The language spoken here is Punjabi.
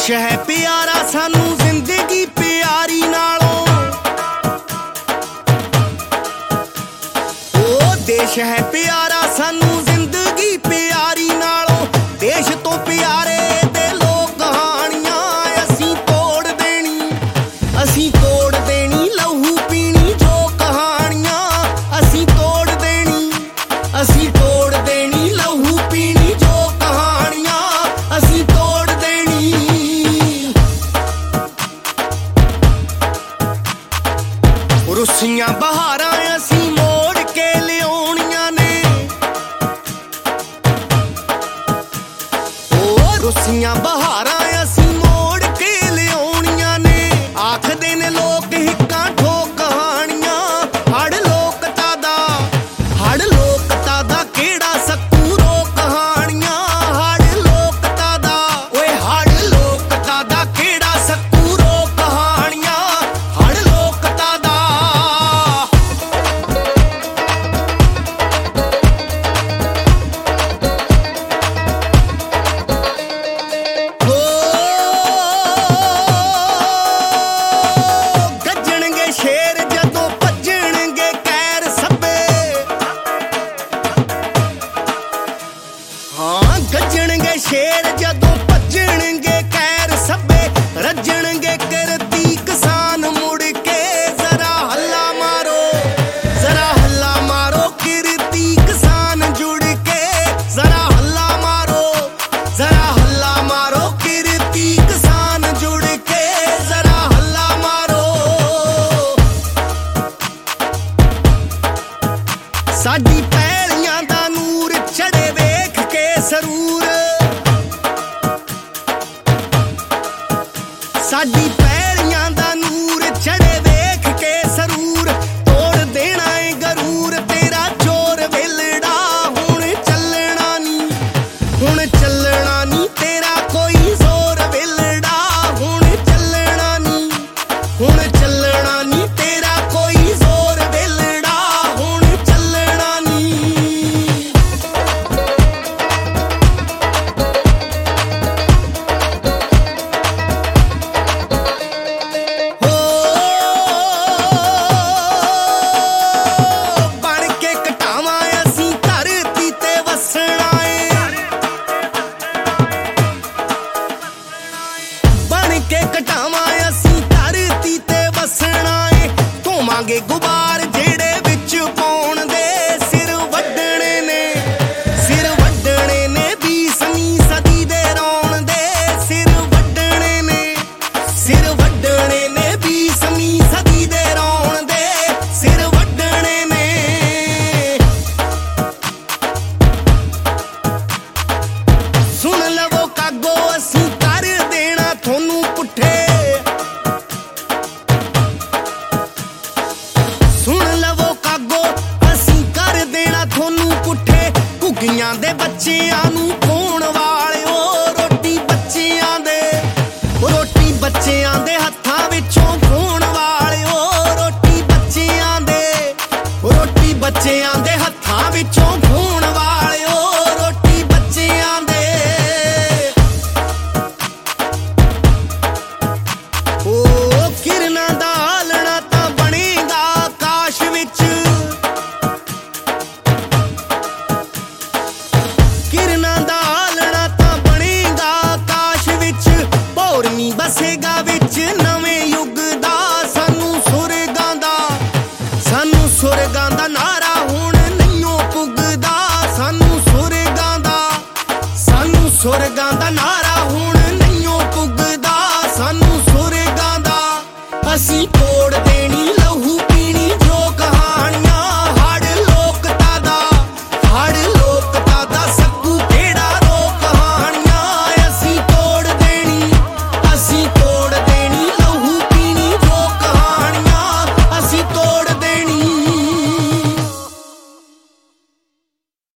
देश है प्यारा सानू जिंदगी प्यारी नालों, ओ देश है प्यारा सानू जिंदगी प्यारी नालों। देश तो प्यारे दे लोग कहानियां असीं तोड़ देनी, असीं तोड़ देनी लहू पीनी जो कहानियां असीं तोड़ देनी, असीं तोड़ देनी लहू पीनी जो कहानियां असीं तोड़ देनी। रुसियां बहारां असीं मोड़ के लियाउणियां ने, ओ रुसियां बहारां असीं मोड़ के लियाउणियां ने। आखदे ने लोक हिक्कां ठोक कहानियां, हड़ लोकता दा केड़ा सकूरो कहानियां, हड़ लोकता दा ओए हड़ लोकता दा केड़ा सकूरो कहानियां, हड़ लोकता दा। हो ਗੱਜਣਗੇ ਸ਼ੇਰ ਜਦੋਂ ਭੱਜਣਗੇ ਕੈਰ ਸੱਬੇ, ਹਾਂ ਗੱਜਣਗੇ ਸ਼ੇਰ ਜਦੋਂ ਭੱਜਣਗੇ ਕੈਰ ਸੱਬੇ। ਰੱਜਣਗੇ ਕਰਤੀ ਕਿਸਾਨ ਮੁੜ ਕੇ ਜ਼ਰਾ ਹੱਲਾ ਮਾਰੋ, ਜ਼ਰਾ ਹੱਲਾ ਮਾਰੋ ਕਿਰਤੀ ਕਿਸਾਨ ਜੁੜ ਕੇ ਜ਼ਰਾ ਹੱਲਾ ਮਾਰੋ, ਜ਼ਰਾ ਹੱਲਾ ਮਾਰੋ ਕਿਰਤੀ ਕਿਸਾਨ ਜੁੜ ਕੇ ਜ਼ਰਾ ਹੱਲਾ ਮਾਰੋ। ਸਾਡੀ ਪੈਲੀਆਂ ਦਾ ਨੂਰ ਚੜੇ ਵੇਖ ਕੇ ਸਰੂਰ, ਸਾਡੀ ਪੈਲੀਆਂ ਦਾ ਨੂਰ ਚੜੇ ਵੇਖ ਕੇ ਸਰੂਰ। ਤੋੜ ਦੇਣਾ ਏ ਗਰੂਰ ਤੇਰਾ ਚੋਰ ਵੇਲੜਾ, ਹੁਣ ਚੱਲਣਾ ਨੀ, ਹੁਣ ਚੱਲਣਾ ਨੀ ਤੇਰਾ ਕੋਈ ਜ਼ੋਰ ਵੇਲੜਾ, ਹੁਣ ਚੱਲਣਾ ਨੀ, ਹੁਣ ਚੱਲਣਾ ਨੀ ਤੇਰਾ ਕੋਈ ਜ਼ੋਰ ਵੇਲੜਾ, ਹੁਣ ਚੱਲਣਾ ਨੀ। ਹੋ ਬਣ ਕੇ ਘਟਾਵਾਂ ਅਸੀਂ ਧਰਤੀ ਤੇ ਵਸਣਾ ਏ, ਬਣ ਕੇ ਘਟਾਵਾਂ ਅਸੀਂ ਧਰਤੀ ਤੇ ਵਸਣਾ ਏ। ਧੋਵਾਂਗੇ ਗੁਬਾਰ ਜਿਹੜੇ ਵਿੱਚ ਪਾਉਣ ਦੇ ਸਿਰ ਵੱਢਣੇ ਨੇ, ਸਿਰ ਵੱਢਣੇ ਨੇ 20ਵੀਂ ਸਦੀ ਦੇ ਰੌਣ ਦੇ ਸਿਰ ਵੱਢਣੇ ਨੇ, ਸਿਰ ਵੱਢਣੇ ਨੇ 20ਵੀਂ ਸਦੀ ਦੇ ਰੌਣ ਦੇ ਸਿਰ ਵੱਢਣੇ ਨੇ। ਸੁਣ ਲਵੋ ਕਾਗੋ ਅਸੀਂ ਕਰ ਦੇਣਾ ਤੁਹਾਨੂੰ ਪੁੱਠੇ, ਸੁਣ ਲਵੋ ਕਾਗੋ ਅਸੀਂ ਕਰ ਦੇਣਾ ਤੁਹਾਨੂੰ ਪੁੱਠੇ। ਘੁੱਗੀਆਂ ਦੇ ਬੱਚਿਆਂ ਨੂੰ ਖੋਣ ਵਾਲਿਓ ਰੋਟੀ ਬੱਚਿਆਂ ਦੇ, ਰੋਟੀ ਬੱਚਿਆਂ ਦੇ ਹੱਥਾਂ ਵਿੱਚੋਂ ਖੋਣ ਵਾਲਿਓ ਰੋਟੀ ਬੱਚਿਆਂ ਦੇ, ਰੋਟੀ ਬੱਚਿਆਂ ਦੇ ਹੱਥਾਂ ਵਿੱਚੋਂ ਖੋਣ ਵਾਲਿਓ ਰੋਟੀ ਬੱਚਿਆਂ ਦੇ। ਓ ਕਿਰਨਾਂ ਦਾ ਆਲਣਾ ਤਾਂ ਬਣੇਗਾ ਆਕਾਸ਼ ਵਿੱਚ, ਕਿਰਨਾਂ ਦਾ ਆਲਣਾ ਤਾਂ ਬਣੇਗਾ ਆਕਾਸ਼ ਵਿੱਚ। ਭੌਰਵੀਂ ਬਸੇਗਾ ਵਿੱਚ ਨਵੇਂ ਯੁੱਗ